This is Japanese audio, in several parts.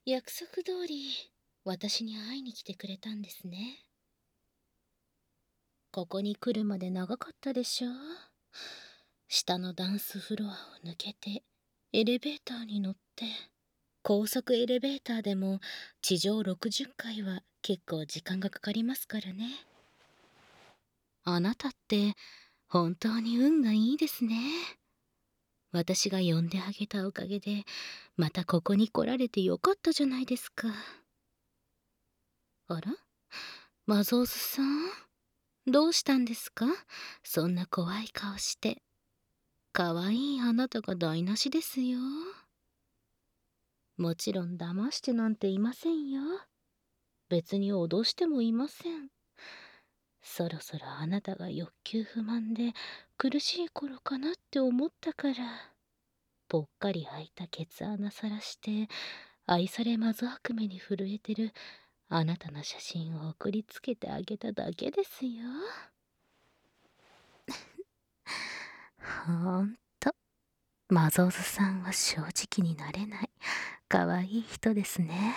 約束通り、私に会いに来てくれたんですね。ここに来るまで長かったでしょ。下のダンスフロアを抜けて、エレベーターに乗って、高速エレベーターでも地上60階は結構時間がかかりますからね。あなたって本当に運がいいですね。私が呼んであげたおかげで、またここに来られてよかったじゃないですか。あら、マゾーズさん、どうしたんですか？そんな怖い顔して。可愛いあなたが台無しですよ。もちろん騙してなんていませんよ。別に脅してもいません。そろそろあなたが欲求不満で苦しい頃かなって思ったから、ぽっかり開いたケツ穴さらして愛されまず悪夢に震えてるあなたの写真を送りつけてあげただけですよ。ほんと、マゾーズさんは正直になれない可愛い人ですね。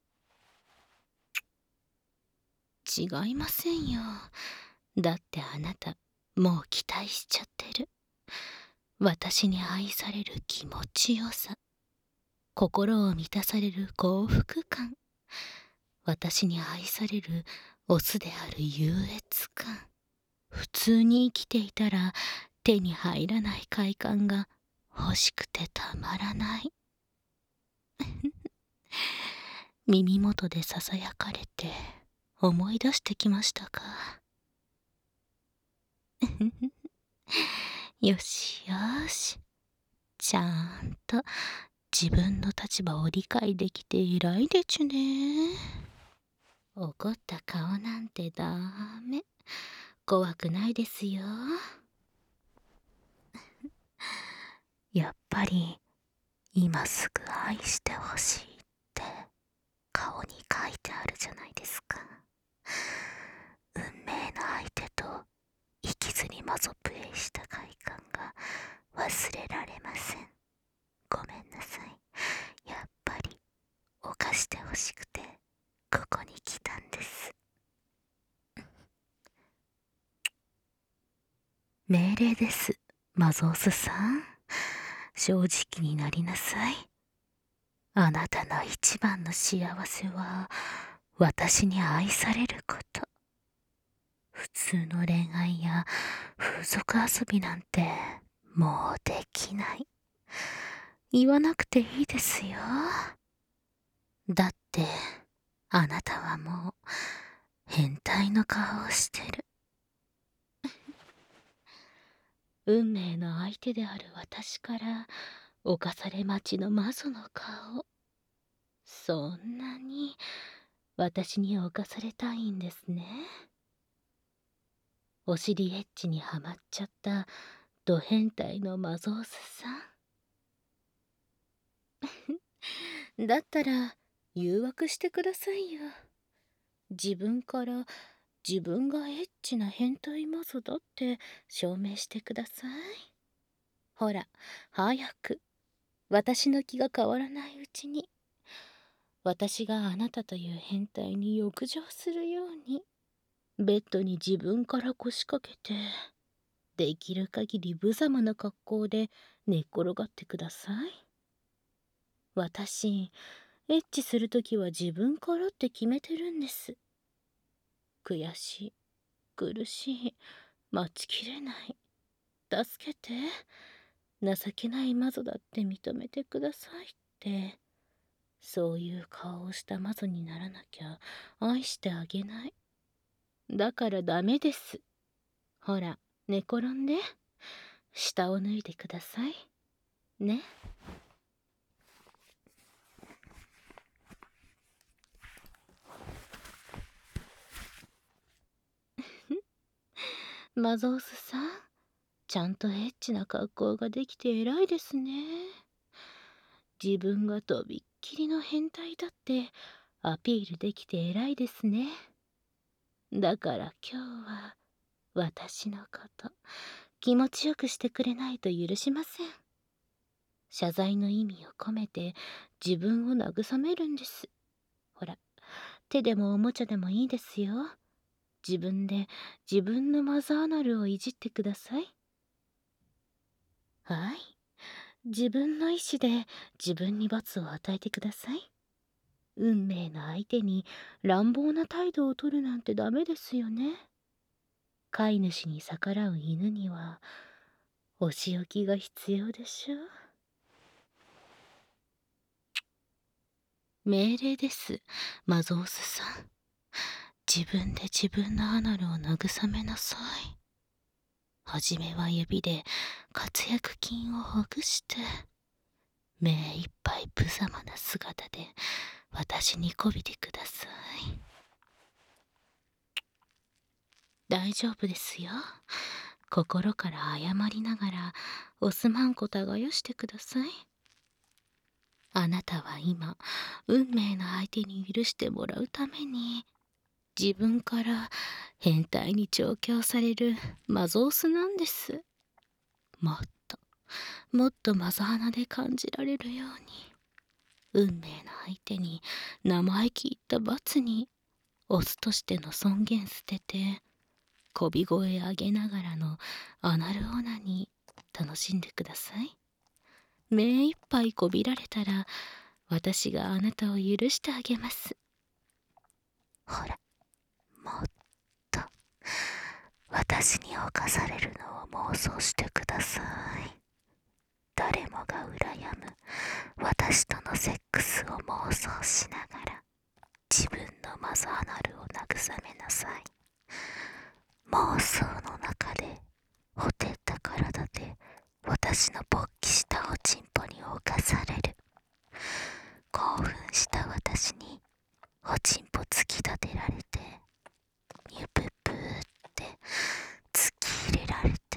違いませんよ。だってあなたもう期待しちゃってる。私に愛される気持ちよさ、心を満たされる幸福感、私に愛されるオスである優越感、普通に生きていたら手に入らない快感が欲しくてたまらない。耳元でささやかれて思い出してきましたか？よしよし、ちゃんと自分の立場を理解できて偉いでちゅね。怒った顔なんてダメ。怖くないですよ。やっぱり今すぐ愛してほしいって顔に書いてあるじゃないですか。運命の相手と生きずにマゾプレイした快感が忘れられません。ごめんなさい。やっぱり犯してほしくてここに来たんです。命令です、マゾースさん。正直になりなさい。あなたの一番の幸せは私に愛されること。普通の恋愛や風俗遊びなんてもうできない。言わなくていいですよ。だってあなたはもう変態の顔をしてる。運命の相手である私から侵され待ちの魔女の顔。そんなに私に侵されたいんですね。お尻エッチにはまっちゃったド変態のマゾースさん。だったら誘惑してくださいよ。自分から自分がエッチな変態マゾだって証明してください。ほら、早く。私の気が変わらないうちに。私があなたという変態に浴場するように、ベッドに自分から腰掛けて、できる限り無様な格好で寝っ転がってください。私、エッチするときは自分からって決めてるんです。悔しい、苦しい、待ちきれない。助けて。情けない魔女だって認めてくださいって。そういう顔をした魔女にならなきゃ愛してあげない。だからダメです。ほら、寝転んで。下を脱いでください。ね。マゾースさん、ちゃんとエッチな格好ができて偉いですね。自分がとびっきりの変態だってアピールできて偉いですね。だから今日は私のこと気持ちよくしてくれないと許しません。 謝罪の意味を込めて自分を慰めるんです。ほら、手でもおもちゃでもいいですよ。自分で自分のマザーナルをいじってください。はい。自分の意志で自分に罰を与えてください。運命の相手に乱暴な態度をとるなんてダメですよね。飼い主に逆らう犬にはお仕置きが必要でしょう。命令です、マゾースさん。自分で自分のアナルを慰めなさい。はじめは指で活躍筋をほぐして、目いっぱい無様な姿で私にこびてください。大丈夫ですよ。心から謝りながらおすまんこ耕してください。あなたは今、運命の相手に許してもらうために、自分から変態に調教されるマゾースなんです。もっと、もっとマザーナで感じられるように、運命の相手に生意気言った罰に、オスとしての尊厳捨てて、こび声上げながらのアナルオナに楽しんでください。目いっぱいこびられたら、私があなたを許してあげます。ほら、もっと私に侵されるのを妄想してください。誰もが羨む私とのセックスを妄想しながら自分のマザーナルを慰めなさい。妄想の中でほてった体で私の勃起したおちんぽに侵される。興奮した私におちんぽ突き立てられて、ニュププーって突き入れられて、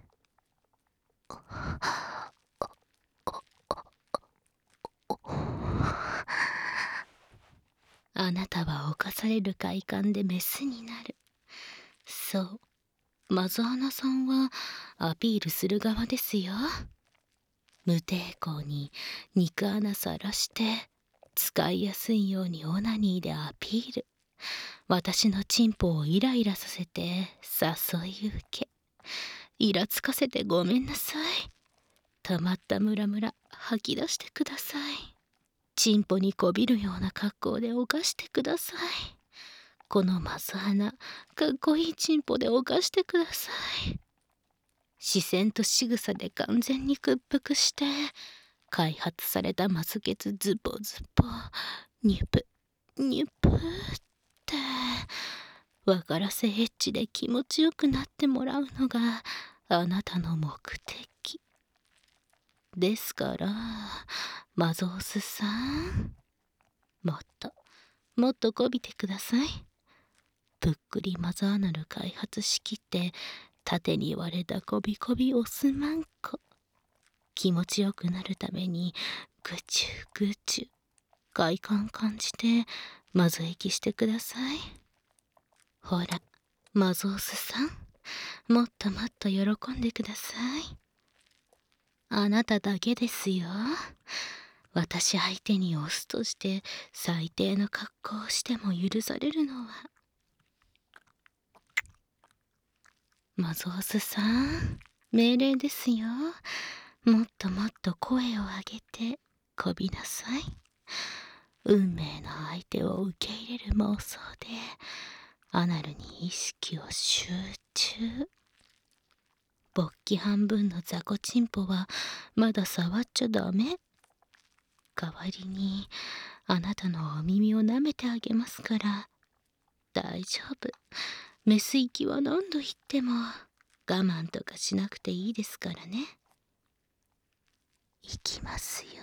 あなたは侵される快感でメスになる。そう、マゾーナさんはアピールする側ですよ。無抵抗に肉穴さらして使いやすいようにオナニーでアピール。私のチンポをイライラさせて誘い受け、イラつかせてごめんなさい。たまったムラムラ吐き出してください。チンポにこびるような格好で犯してください。このマス穴、かっこいいチンポで犯してください。視線と仕草で完全に屈服して開発されたマスケツズボズボニュプニュプって分からせエッチで気持ちよくなってもらうのがあなたの目的ですから、マゾースさん、もっともっとこびてください。ぷっくりマザーナル開発しきって縦に割れたこびこびオスマンコ。気持ちよくなるためにぐちゅぐちゅ快感感じてまず息してください。ほら、マゾースさん、もっともっと喜んでください。あなただけですよ。私相手にオスとして最低の格好をしても許されるのは。マゾースさん、命令ですよ。もっともっと声を上げてこびなさい。運命の相手を受け入れる妄想でアナルに意識を集中。勃起半分の雑魚チンポはまだ触っちゃダメ。代わりにあなたのお耳を舐めてあげますから大丈夫。メス息は何度言っても我慢とかしなくていいですからね。いきますよ。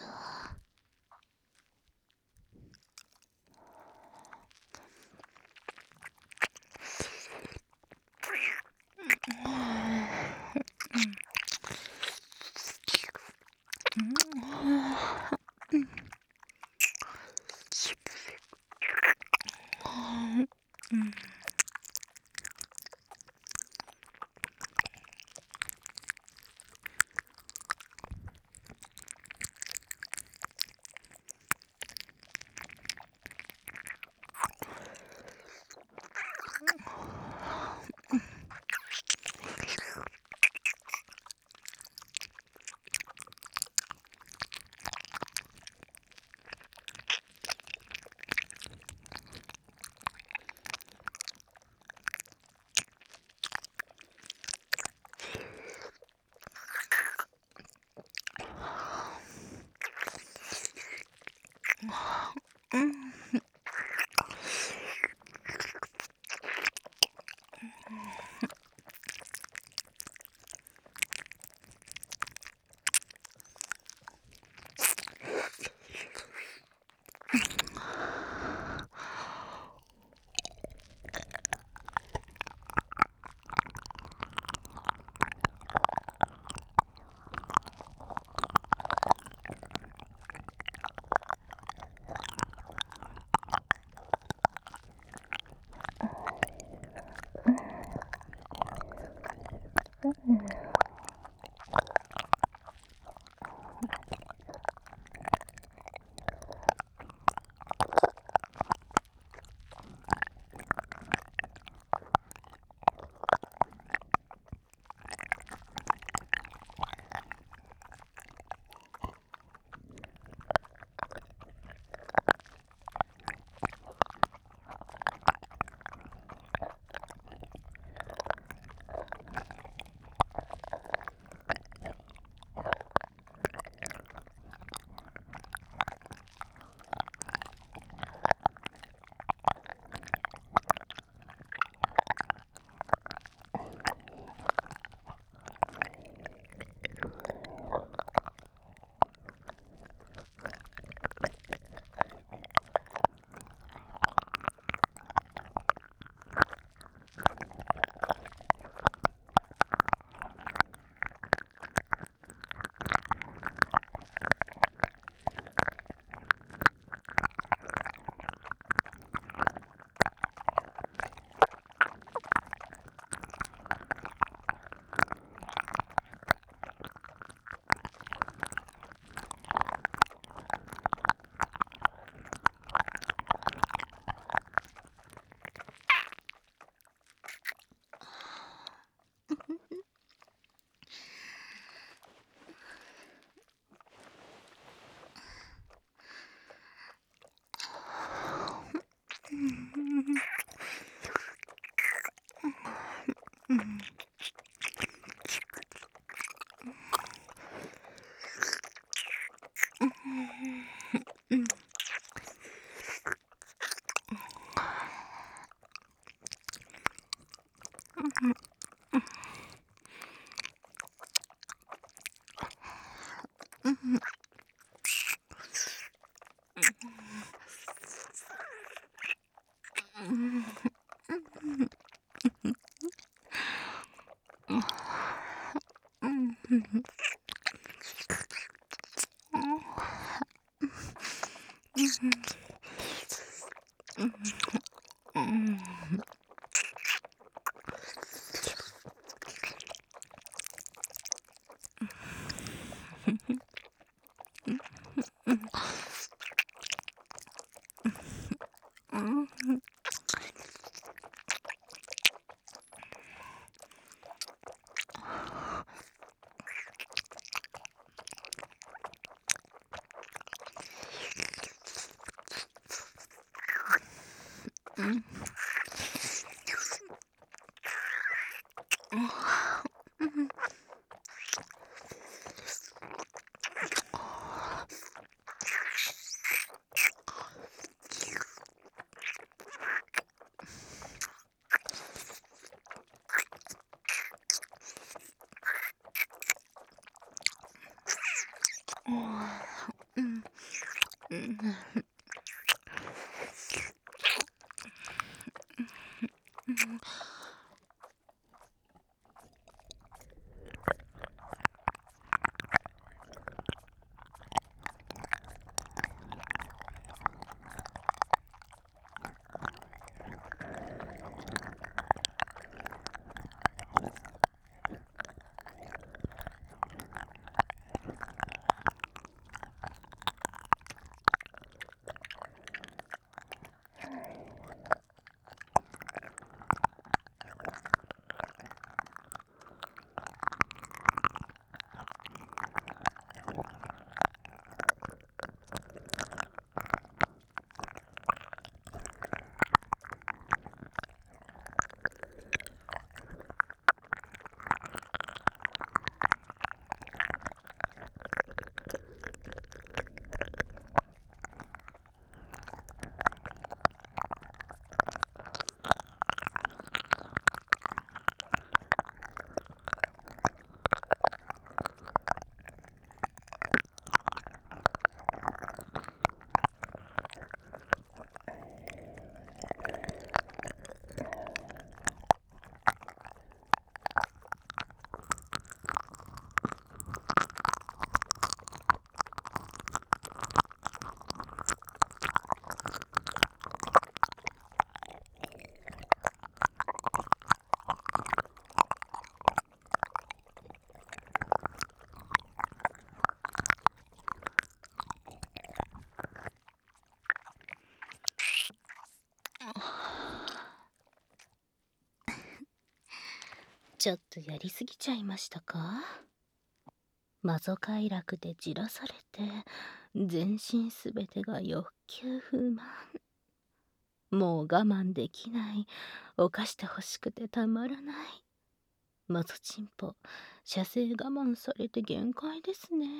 ちょっとやりすぎちゃいましたか？マゾ快楽でじらされて、全身すべてが欲求不満。もう我慢できない。犯してほしくてたまらない。マゾチンポ、射精我慢されて限界ですね。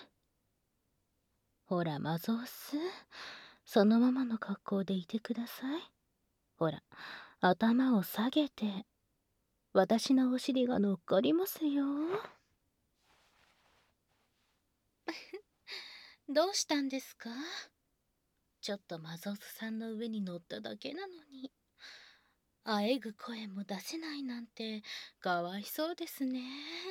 ほら、マゾオス。そのままの格好でいてください。ほら、頭を下げて。私のお尻が乗っかりますよ。どうしたんですか？ちょっとマゾオスさんの上に乗っただけなのに。あえぐ声も出せないなんて、かわいそうですね。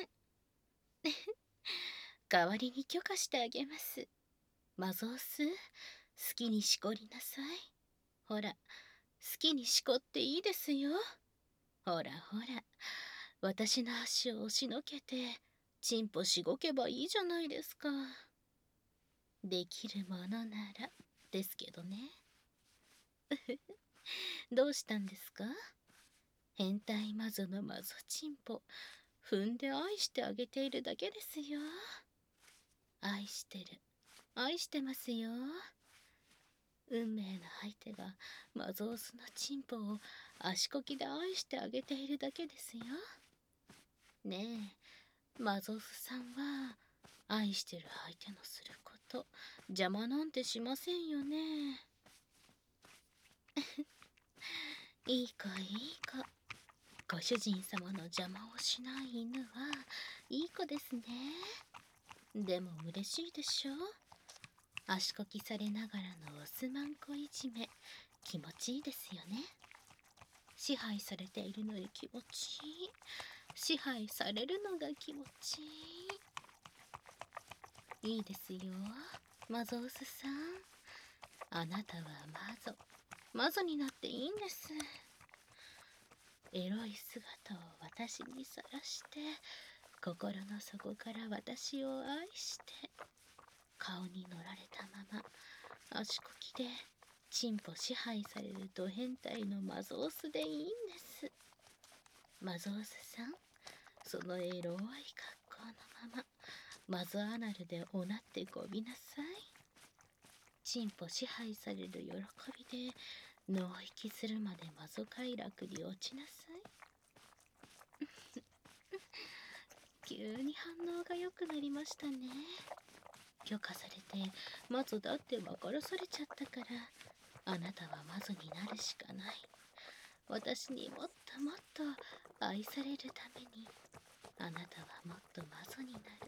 代わりに許可してあげます。マゾオス、好きにしこりなさい。ほら、好きにしこっていいですよ。ほらほら、私の足を押しのけて、チンポしごけばいいじゃないですか。できるものなら、ですけどね。どうしたんですか？変態マゾのマゾチンポ、踏んで愛してあげているだけですよ。愛してる。愛してますよ。運命の相手がマゾオスのチンポを足こきで愛してあげているだけですよ。ねえ、マゾオスさんは愛してる相手のすること邪魔なんてしませんよね。いい子いい子。ご主人様の邪魔をしない犬はいい子ですね。でも嬉しいでしょ？足こきされながらのオスマンコいじめ、気持ちいいですよね。支配されているのに気持ちいい。支配されるのが気持ちいい。いいですよ、マゾウスさん。あなたはマゾになっていいんです。エロい姿を私にさらして、心の底から私を愛して、顔に乗られたまま足こきでチンポ支配されるド変態のマゾオスでいいんです。マゾオスさん、そのエロい格好のままマゾアナルでおなってごみなさい。チンポ支配される喜びで脳息するまでマゾ快楽に落ちなさい。急に反応が良くなりましたね。許可されてマゾだって分からされちゃったから、あなたはマゾになるしかない。私にもっともっと愛されるために、あなたはもっとマゾになる。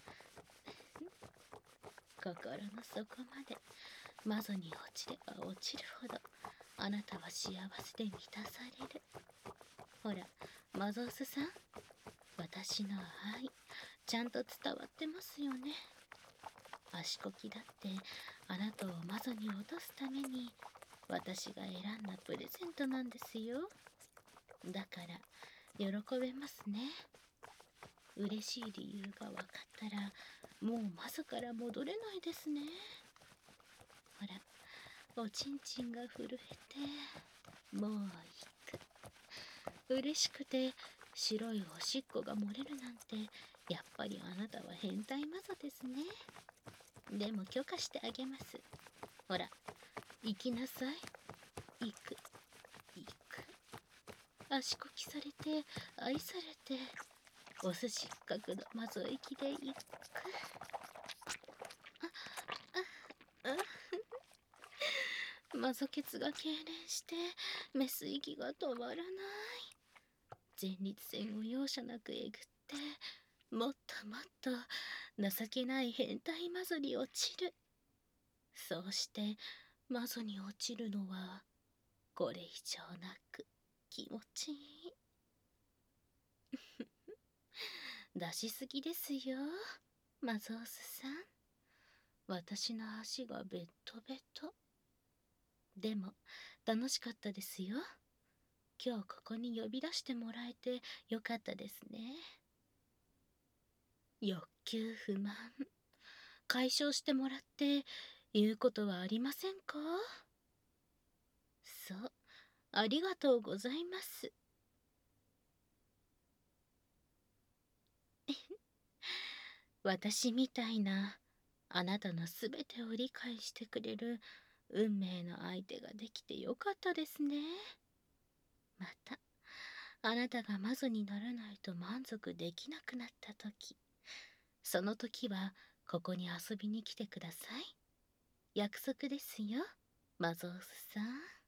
心の底までマゾに落ちれば落ちるほど、あなたは幸せで満たされる。ほら、マゾウスさん、私の愛ちゃんと伝わってますよね。足こきだってあなたをマゾに落とすために私が選んだプレゼントなんですよ。だから喜べますね。嬉しい理由が分かったら、もうマゾから戻れないですね。ほら、おちんちんが震えて、もう行く。嬉しくて白いおしっこが漏れるなんて、やっぱりあなたは変態マゾですね。でも許可してあげます。ほら、行きなさい。行く行く。足こきされて愛されて、お寿司角のマゾ駅で行く。マゾケツが痙攣してメス息が止まらない。前立腺を容赦なくえぐって、もっともっと情けない変態マゾに落ちる。そうしてマゾに落ちるのはこれ以上なく気持ちいい。出しすぎですよ、マゾウスさん。私の足がベットベト。でも楽しかったですよ。今日ここに呼び出してもらえてよかったですね。欲求不満解消してもらって言うことはありませんか？そう、ありがとうございます。 私みたいな、あなたのすべてを理解してくれる運命の相手ができてよかったですね。また、あなたが魔女にならないと満足できなくなった時、その時はここに遊びに来てください。約束ですよ、マゾウスさん。